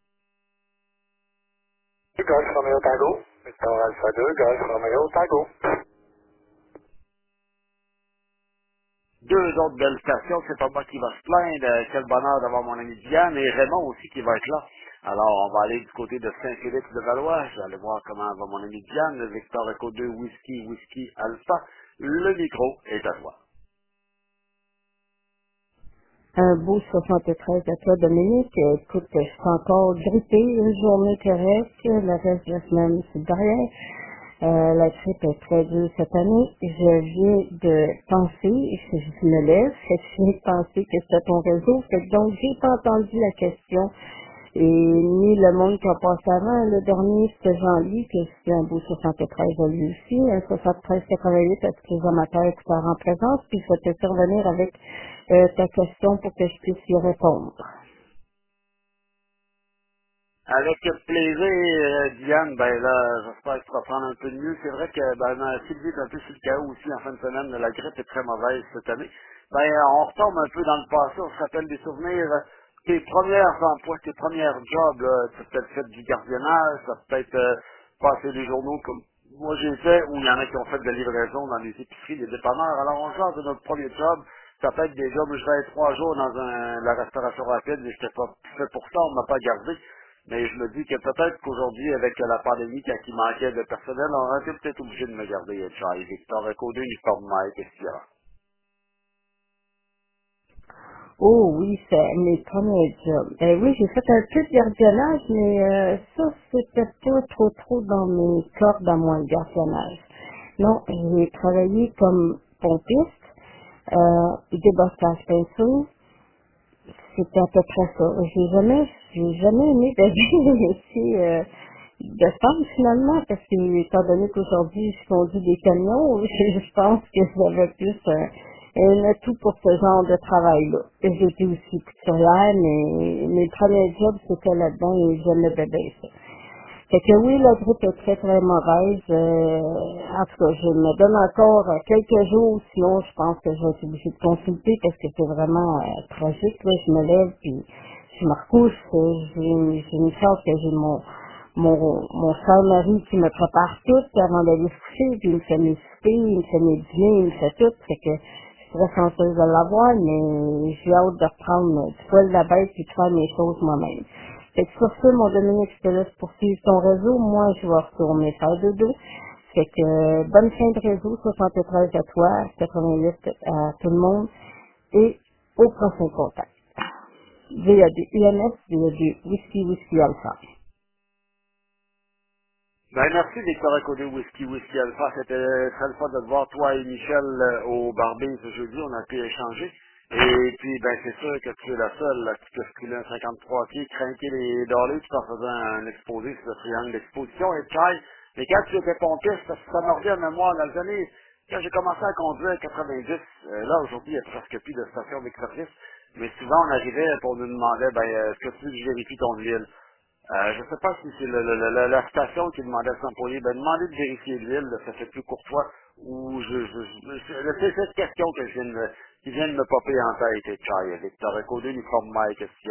Golf Romeo Tango, Victor Alpha 2, Golf Romeo Tango. Deux autres belles stations, c'est pas moi qui va se plaindre, quel bonheur d'avoir mon ami Diane et Raymond aussi qui va être là. Alors, on va aller du côté de Saint-Félix de Valois, je vais aller voir comment va mon ami Diane, Victor Echo 2, Whiskey Alpha, le micro est à toi. Un beau 73 à toi, Dominique. Écoute, je suis encore grippée, une journée correcte, le reste de la semaine, c'est derrière. La grippe est très dure cette année. Je viens de penser, je me lève, je viens de penser que c'était ton réseau. Donc, j'ai pas entendu la question. Et ni le monde qui a passé avant. Le dernier, c'était Jean-Louis, que c'est un beau 73 à lui aussi, un 73-88 parce que les amateurs écouteurs en présence, puis je vais te survenir avec ta question pour que je puisse y répondre. Avec plaisir, Diane, ben là, j'espère que tu vas prendre un peu de mieux. C'est vrai que Sylvie est un peu sur le chaos aussi en fin de semaine. La grippe est très mauvaise cette année. Ben, on retombe un peu dans le passé, on se rappelle des souvenirs. Tes premiers emplois, tes premiers jobs, tu as peut-être fait du gardiennage, tu as peut-être passé des journaux comme moi j'ai fait, ou il y en a qui ont fait de la livraison dans les épiceries, les dépanneurs. Alors on change de notre premier job. Ça peut être des jobs où je vais 3 jours dans la restauration rapide et je n'étais pas fait pour ça, on m'a pas gardé. Mais je me dis que peut-être qu'aujourd'hui, avec la pandémie, quand il manquait de personnel, on aurait été peut-être obligé de me garder Charlie Victor, codé uniforme Mike, etc. Oh oui, c'est mes premiers jobs. Oui, j'ai fait un peu de gardiennage, mais ça, c'était pas trop dans mes cordes à moi, le gardiennage. Non, j'ai travaillé comme pompiste, débostage peinture, c'était à peu près ça. J'ai jamais aimé le métier de femme finalement, parce que étant donné qu'aujourd'hui je conduis des camions, je pense que j'avais plus un atout pour ce genre de travail-là. J'étais aussi couturière, mais mes premiers jobs c'était là-dedans et j'aimais bébé ça. Fait que oui, la grippe est très très mauvaise. En tout cas, je me donne encore quelques jours, sinon je pense que je vais être obligée de consulter parce que c'est vraiment tragique. Là, je me lève puis je me recouche. J'ai une chance que j'ai mon cher mari qui me prépare tout avant d'aller se coucher, puis il me fait mes soupers, il me fait mes dîners, il me fait tout. Fait que je suis très chanceuse de l'avoir, mais j'ai hâte de reprendre du poil de la bête et de faire mes choses moi-même. Fait que sur ce, mon Dominique, je te laisse poursuivre ton réseau. Moi, je vais retourner faire dodo. Fait que bonne fin de réseau, 73 à toi, 88 à tout le monde. Et au prochain contact. VAD UMS, VAD Whisky Alpha. Ben, merci Victor Codé Whisky Alpha. C'était très le fun de te voir toi et Michel au Barbie ce jeudi. On a pu échanger. Et puis, ben, c'est sûr que tu es la seule là, qui peut reculer un 53 pieds, craquer les dollars tout en faisant un exposé sur le triangle d'exposition. Et Charles, mais quand tu étais pompiste, ça me revient à mémoire dans les années, quand j'ai commencé à conduire en 90, là aujourd'hui, il n'y a presque plus de stations d'exercice, mais souvent on arrivait et on nous demandait, ben, est-ce que tu veux que je vérifie ton huile? Je ne sais pas si c'est la station qui demandait à ses employés, ben, demandez de vérifier l'huile, là, ça fait plus courtois, ou c'est cette question que qui vient de me popper en tête, et Chai, avec t'aurais codé l'uniforme Mike, etc.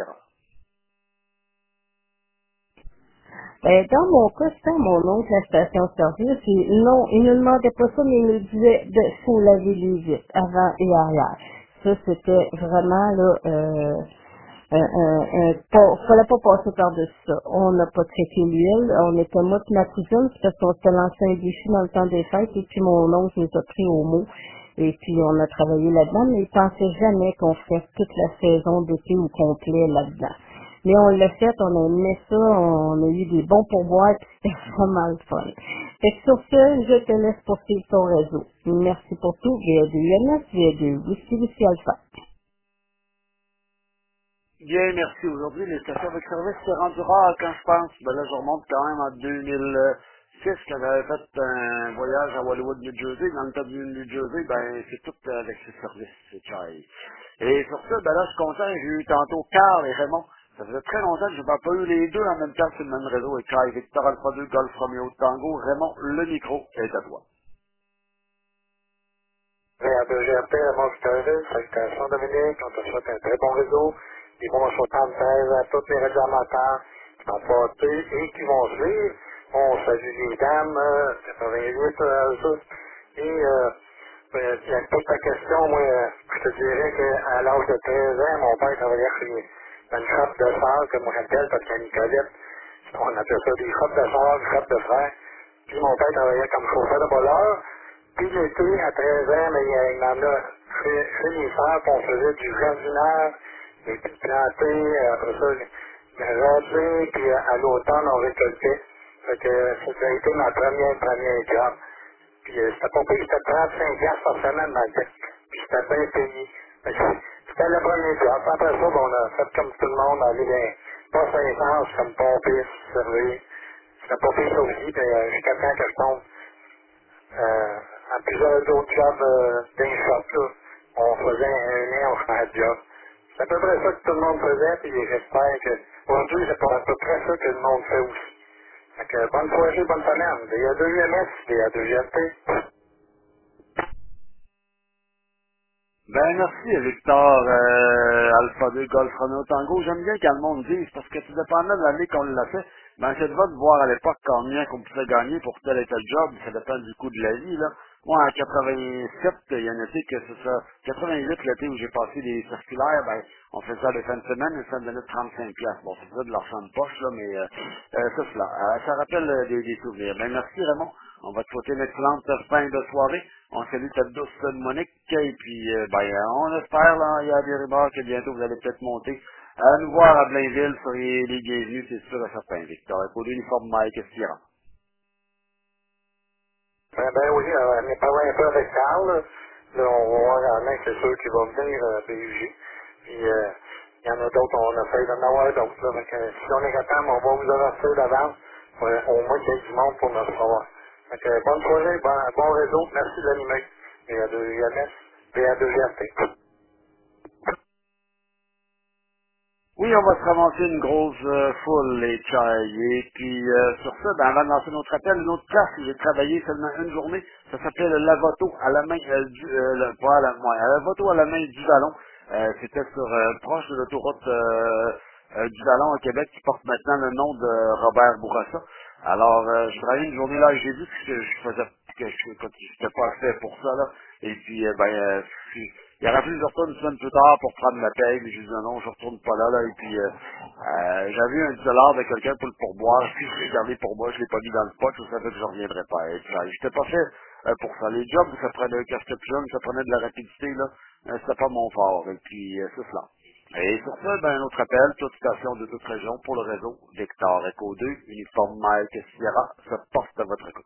Dans mon cas, c'était mon oncle, la station-service. Non, il ne demandait pas ça, mais il me disait de faut laver les vitres, avant et arrière. Ça, c'était vraiment, là, fallait pas passer par-dessus ça. On n'a pas traité l'huile, on était moi et ma cousine, parce qu'on s'était lancé un défi dans le temps des fêtes, et puis mon oncle nous a pris au mot. Et puis on a travaillé là-dedans, mais il pensait jamais qu'on ferait toute la saison d'été au complet là-dedans. Mais on l'a fait, on a aimé ça, on a eu des bons pourboires, puis c'était vraiment le fun. Fait que sur ce, je te laisse poursuivre ton réseau. Merci pour tout, VA2 UMS, VA2 Whisky Alpha. Bien, merci. Aujourd'hui, les stations de service, c'est rendu rare quand je pense. Ben là, je remonte quand même en 2006, quand j'avais fait un voyage à Wallwood, New Jersey. Dans le cas du New Jersey, ben, c'est tout avec ces services, c'est Chai. Et sur ça, ben là, je suis content, j'ai eu tantôt Carl et Raymond. Ça faisait très longtemps que je n'avais pas eu les deux en même temps sur le même réseau. Et Chai, Victor Alpha 2, Golf Romeo Tango. Raymond, le micro est à toi. VA2GRP, Raymond Victorville, Salutations Dominique, on te souhaite un très bon réseau. Des bons 73 à toutes les radios amateurs qui ont porté et qui vont suivre. On salue les dames, 88 tous. Et pour ta question, moi, je te dirais qu'à l'âge de 13 ans, mon père travaillait dans une shop de sœur, comme on appelle, parce qu'à Nicolette, on appelle ça des shops de sœur, des shops de frères. Puis mon père travaillait comme chauffeur de voleur. Puis l'été, à 13 ans, mais il en a chez les sœurs, puis on faisait du jardinage, des petites plantées, après ça, raser, puis à l'automne, on récoltait. Fait que ça a été ma première job. Puis c'était pas pire, c'était 35 piastres par semaine dans le temps. Puis c'était bien payé. Fait que c'était le premier job. Après ça, ben, on a fait comme tout le monde, aller dans pas 500, comme pompiste, servir. C'était pas pire ça aussi, puis jusqu'à temps que je tombe à plusieurs d'autres jobs d'un shop, là. On faisait un an, on changeait de job. C'est à peu près ça que tout le monde faisait, puis j'espère que aujourd'hui, c'est pas à peu près ça que le monde fait aussi. Fait que bonne soirée, bonne semaine. Il y a 2 UMS, il y a 2 GLT. Ben merci Victor, Alpha 2 Golf Romeo Tango. J'aime bien quand le monde dise, parce que tout dépendait de l'année qu'on l'a fait. Ben c'est de votre voir à l'époque combien qu'on pouvait gagner pour tel et tel job, ça dépend du coût de la vie, là. Moi en 87, il y a un été que c'est ça. 88, l'été où j'ai passé des circulaires, ben on faisait ça les fins de semaine et ça me donnait 35 piastres. Bon, c'est ça de l'argent de poche, là, mais c'est cela. Ça rappelle des souvenirs. Ben merci Raymond. On va te souhaiter une excellente fin de soirée. On salue ta douce Monique. Et puis, on espère, là, il y a des rumeurs que bientôt vous allez peut-être monter à nous voir à Blainville. Soyez les bienvenus, c'est sûr et certain, Victor. Et pour l'uniforme Mike Espira. Ben oui, on est parlé un peu avec Carl. Là, on va voir en main, c'est sûr qu'il va venir BUG. Puis, il y en a d'autres, on essaie d'en avoir d'autres. Là. Fait que, si on est capable, on va vous avertir d'avance. Au moins qu'il y ait du monde pour nous recevoir. Fait que, bonne soirée, bon réseau. Merci de l'animer. BA2MS, BA2GRT. Oui, on va se ramasser une grosse foule, les chai. Et puis, sur ça, ben, avant de lancer notre appel, une autre place où j'ai travaillé seulement une journée, ça s'appelle le Lavoto à la main pas à la main, Lavoto à la main du Vallon. C'était sur proche de l'autoroute du Vallon au Québec qui porte maintenant le nom de Robert Bourassa. Alors, je travaillais une journée là, j'ai vu que je faisais que je n'étais pas fait pour ça là. Et puis, il aurait fallu que je retourne une semaine plus tard pour prendre ma paye, mais je dis non, je retourne pas là, là. Et puis, j'avais eu un 10 de quelqu'un pour le pourboire, puis je l'ai gardé pour moi, je l'ai pas mis dans le pot, je savais que je reviendrais pas. Et puis, j'étais pas fait pour ça. Les jobs, ça prenait un casquette plus jeune, ça prenait de la rapidité, là. C'était pas mon fort. Et puis, c'est cela. Et sur ça, ben, un autre appel, toute station de toute région pour le réseau, Victor Echo 2, uniforme Mike Sierra, se porte à votre écoute.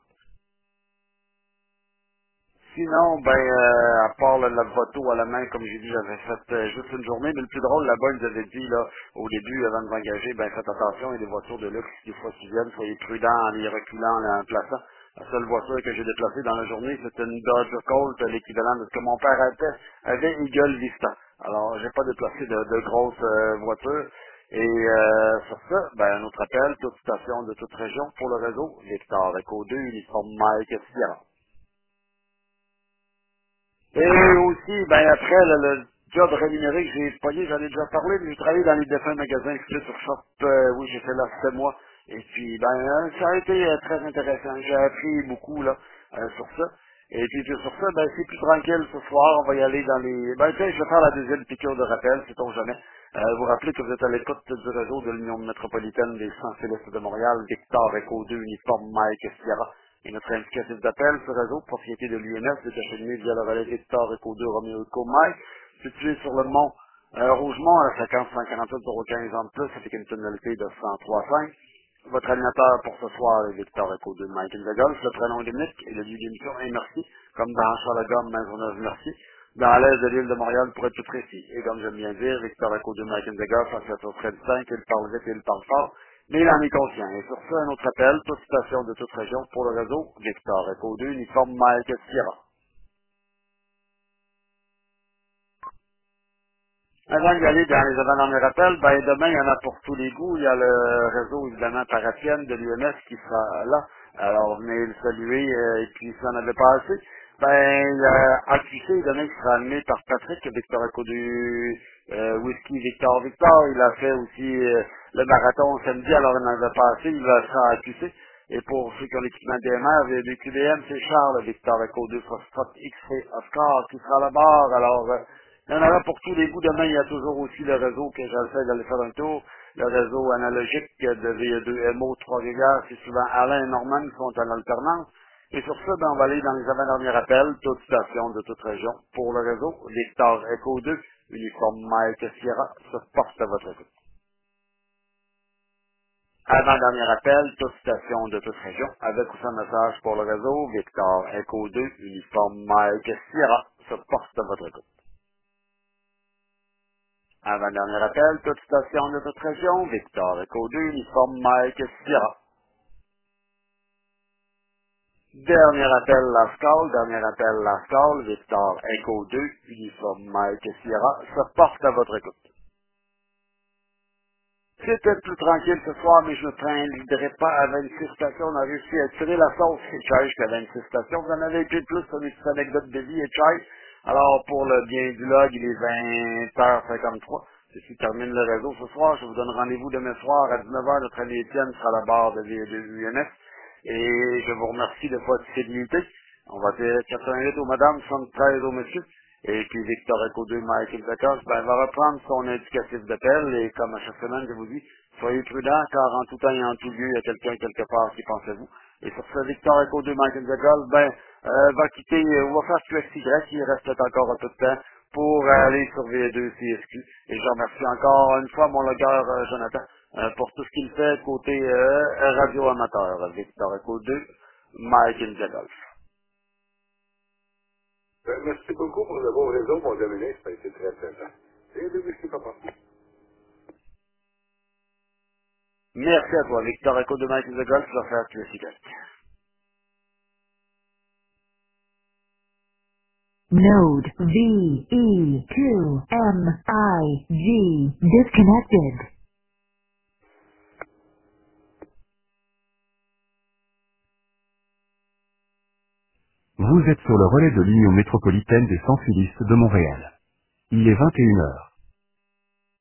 Sinon, à part la photo à la main, comme j'ai dit, j'avais fait juste une journée, mais le plus drôle, là-bas, ils nous avaient dit, là, au début, avant de m'engager, faites attention, il y a des voitures de luxe, des fois qui viennent, soyez prudents en les reculant, en les plaçant. La seule voiture que j'ai déplacée dans la journée, c'était une Dodge Colt, l'équivalent de ce que mon père avait Eagle Vista. Alors, j'ai pas déplacé de grosses voitures. Et sur ça, un autre appel, toute station de toute région pour le réseau, Victor Echo 2, uniforme Mike Sierra. Et aussi, après, le job rémunéré que j'ai payé, j'en ai déjà parlé, mais j'ai travaillé dans les défunts magasins Split sur Shop. Oui, j'ai fait là 7 mois. Et puis, ça a été très intéressant. J'ai appris beaucoup, là, sur ça. Et puis, sur ça, c'est plus tranquille ce soir. On va y aller dans les... tiens, je vais faire la deuxième piqûre de rappel, sait-on jamais. Vous rappelez que vous êtes à l'écoute du réseau de l'Union métropolitaine des Saint-Célestes de Montréal, Victor Echo 2, uniforme Mike Sierra. Et notre indicatif d'appel, ce réseau, propriété de l'UMS, est acheminé via le relais Victor Echo 2 Romeo Echo Mike, situé sur le mont Rougemont à la fréquence 148,15 ans de plus, avec une tonalité de 103,5. Votre animateur pour ce soir est Victor Echo 2 Mike in the Golf, le prénom est Dominique et le lieu d'émission est Merci, comme dans Charles-Gomme, Maisonneuve Merci, dans l'est de l'île de Montréal pour être plus précis. Et comme j'aime bien dire, Victor Echo 2 Mike in the Golf, en fait au 5, il parle vite et il parle fort, mais il en est conscient. Et sur ce, un autre appel, toute station de toute région pour le réseau, Victor Echo 2, uniforme Mike Sierra. Avant d'y aller dans les avant-derniers rappels, demain, il y en a pour tous les goûts. Il y a le réseau, évidemment, parafienne de l'UMS qui sera là. Alors, venez le saluer, et puis, si on n'avait pas assez, il y a AQC demain qui sera animé par Patrick, Victor Echo du Whisky Victor. Il a fait aussi le marathon samedi, alors il n'en avait pas assez, il va sera à AQC. Et pour ceux qui ont l'équipement DMR, du QDM, c'est Charles, Victor Echo 2 Foxtrot X-Ray Oscar qui sera là-bas. Alors, il y en aura pour tous les goûts. Demain, il y a toujours aussi le réseau que j'essaie d'aller faire un tour. Le réseau analogique de VE2MO Trois-Rivières. C'est souvent Alain et Norman qui sont en alternance. Et sur ça, on va aller dans les avant-derniers appels, toutes stations de toute région. Pour le réseau, Victor Echo 2, uniforme Mike Sierra, se porte à votre écoute. Avant-dernier appel, toute station de toute région, avec ou sans message pour le réseau, Victor Echo 2, uniforme Mike Sierra, se porte à votre écoute. Avant-dernier appel, toute station de toute région, Victor Echo 2, uniforme Mike Sierra. Dernier appel Last Call, Victor Echo 2, uniforme Mike Sierra, se porte à votre écoute. C'était plus tranquille ce soir, mais je me plaindrais pas à 26 stations. On a réussi à tirer la sauce Hitchhike jusqu'à 26 stations. Vous en avez été plus sur les petites anecdotes de vie Hitchhike. Alors, pour le bien du log, il est 20h53. Ceci termine le réseau ce soir. Je vous donne rendez-vous demain soir à 19h. Notre ami Étienne sera à la barre de UMS. Et je vous remercie de votre fidélité. On va dire 88 aux madame, 73 aux monsieur. Et puis Victor Echo 2, Michael Zakos, va reprendre son indicatif d'appel. Et comme à chaque semaine, je vous dis, soyez prudents, car en tout temps et en tout lieu, il y a quelqu'un quelque part qui pense à vous. Et sur ce, Victor Echo 2, Michael Zakos, va quitter, on va faire QXY, il reste encore un peu de temps pour aller sur V2 CSQ. Et je remercie encore une fois mon logueur Jonathan pour tout ce qu'il fait côté radio amateur. Victor Echo 2, Michael Zakos. Merci beaucoup pour le bon réseau, mon Dominique. Ça a été très plaisant. Et merci, papa. Merci à toi, Victor Echo de Mike the Golf, je vais faire QXY. Node VE2MIG disconnected. Vous êtes sur le relais de l'Union métropolitaine des sans-filistes de Montréal. Il est 21h.